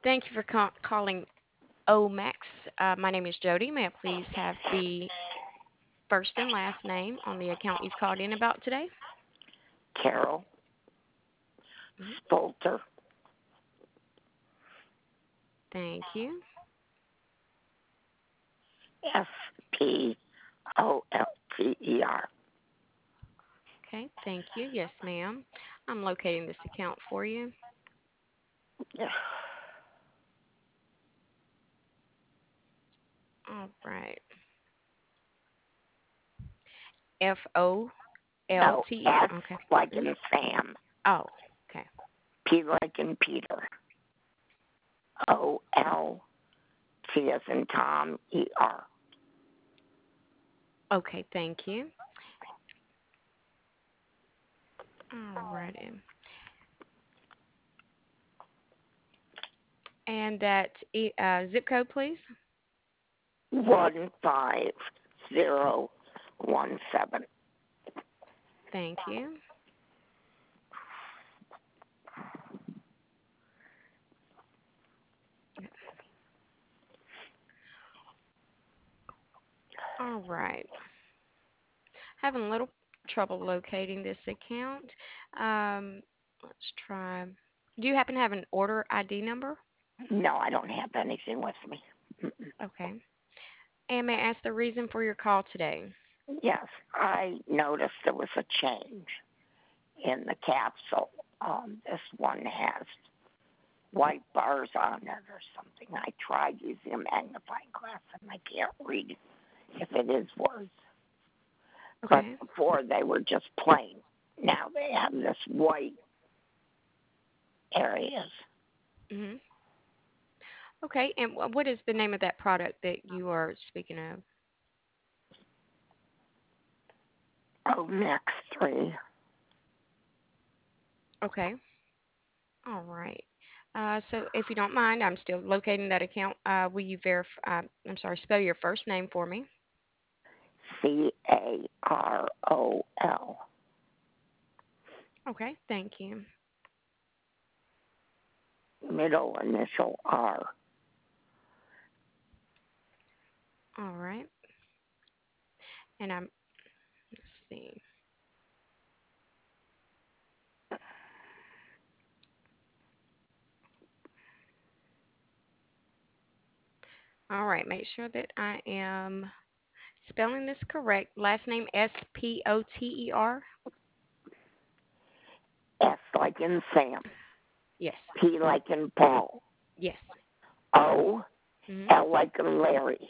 Thank you for calling Omax. My name is Jody. May I please have the first and last name on the account you've called in about today? Carol Mhm. Spolter, Thank you. Spolter. Okay, thank you. Yes, ma'am. I'm locating this account for you. All right. No, FOLT. S Okay. like Mhm. in Sam, Oh, okay. P like in Peter, OLT as in Tom, ER. Okay, thank you. All righty. And that zip code, please. 15017. Thank you. All right. Having a little trouble locating this account. Um, let's try. Do you happen to have an order ID number? No, I don't have anything with me. Okay. And may I ask the reason for your call today? Yes, I noticed there was a change in the capsule. This one has white bars on it or something. I tried using a magnifying glass and I can't read if it is words. But Okay. before they were just plain. Now they have this white areas. Hmm. Okay. And what is the name of that product that you are speaking of? Oh, next three. Okay. All right. So if you don't mind, I'm still locating that account. Will you verify? I'm sorry. Spell your first name for me. Carol. Okay. Thank you. Middle initial R. All right. And let's see. All right. Make sure that I am spelling this correct. Last name Spoter. S like in Sam. Yes. P like in Paul. Yes. O. Mhm. L like in Larry.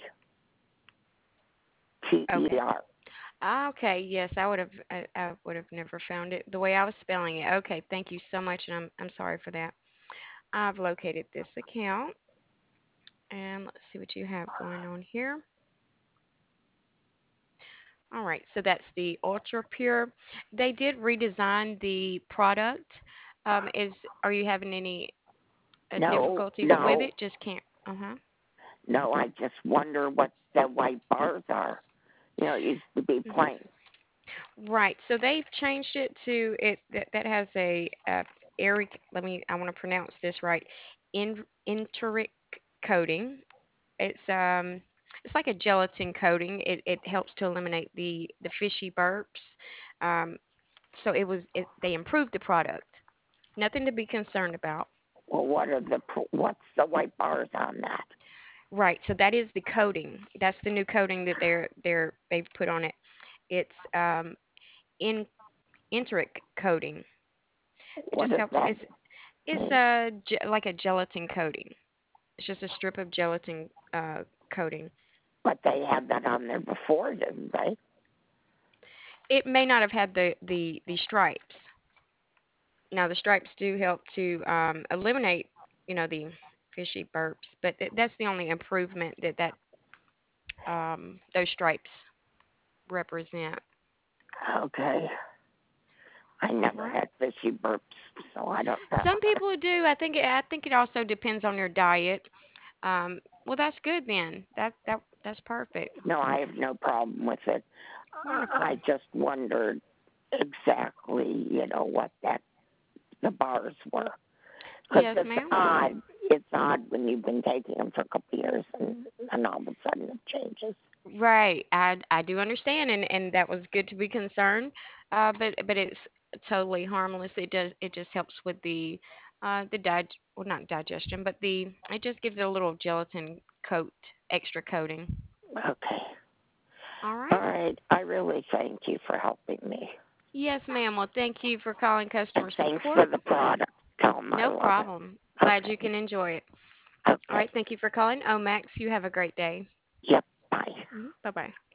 Okay. TER. Okay. Yes, I would have never found it the way I was spelling it. Okay. Thank you so much, and I'm sorry for that. I've located this account, and let's see what you have going on here. All right. So that's the Ultra Pure. They did redesign the product. Is Are you having any No, difficulties with no, it? Just can't. Uh huh. no. I just wonder what the white bars are. It used to be plain. Right. So they've changed it to it that has a Eric. I want to pronounce this right. Enteric coating. It's like a gelatin coating. It helps to eliminate the fishy burps. Um, so they improved the product. Nothing to be concerned about. Well, what's the white bars on that? Right. So that is the coating. That's the new coating that they've put on it. It's in enteric coating. It What just does helps. that It's mean? like a gelatin coating. It's just a strip of gelatin coating. But they had that on there before, didn't they? It may not have had the stripes. Now the stripes do help to eliminate, the fishy burps, but that's the only improvement that those stripes represent. Okay. I All never right. had fishy burps, so I don't know. Some people do. I think it also depends on your diet. Well, that's good then. That's perfect. No, I have no problem with it. Wonderful. I just wondered exactly, what the bars were. Because Yes, ma'am. it's odd when you've been taking them for a couple of years and all of a sudden it changes. Right. I do understand, and that was good to be concerned. But it's totally harmless. It just helps with the well, not digestion, but the it just gives it a little gelatin extra coating. Okay. All All right. right. I really thank you for helping me. Yes, ma'am. Well, thank you for calling And customer thanks for support. the product. Tell them I No love it. problem. Glad you Okay. can enjoy it. All Okay. right. Thank you for calling Omax. You have a great day. Yep. Bye. Bye bye.